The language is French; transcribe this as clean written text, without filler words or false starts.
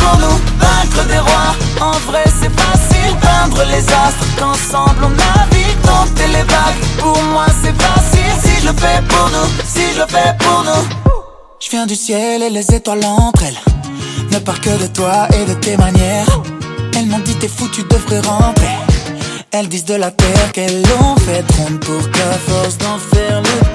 pour nous, vaincre des rois. En vrai c'est facile, peindre les astres qu'ensemble on navigue, dompter les vagues. Pour moi c'est facile, si je le fais pour nous, si je le fais pour nous. Je viens du ciel et les étoiles entre elles ne parlent que de toi et de tes manières. Elles m'ont dit t'es fou, tu devrais rentrer. Elles disent de la terre qu'elles l'ont fait ronde pour qu'à force d'en faire le